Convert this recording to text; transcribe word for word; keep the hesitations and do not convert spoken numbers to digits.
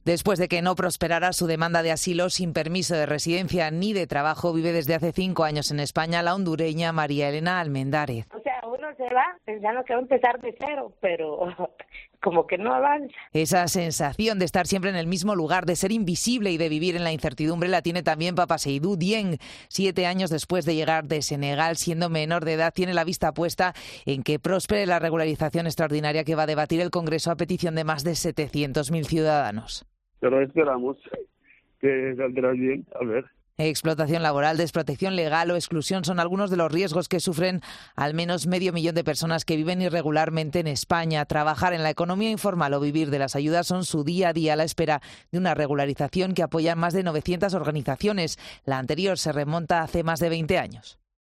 Después de que no prosperara su demanda de asilo sin permiso de residencia ni de trabajo, vive desde hace cinco años en España la hondureña María Elena Almendarez. O sea, uno se va pensando que va a empezar de cero, pero como que no avanza. Esa sensación de estar siempre en el mismo lugar, de ser invisible y de vivir en la incertidumbre la tiene también Papa Seydou Dieng. Siete años después de llegar de Senegal, siendo menor de edad, tiene la vista puesta en que prospere la regularización extraordinaria que va a debatir el Congreso a petición de más de setecientos mil ciudadanos. Pero esperamos que saldrá bien, a ver. Explotación laboral, desprotección legal o exclusión son algunos de los riesgos que sufren al menos medio millón de personas que viven irregularmente en España. Trabajar en la economía informal o vivir de las ayudas son su día a día a la espera de una regularización que apoyan más de novecientas organizaciones. La anterior se remonta hace más de veinte años.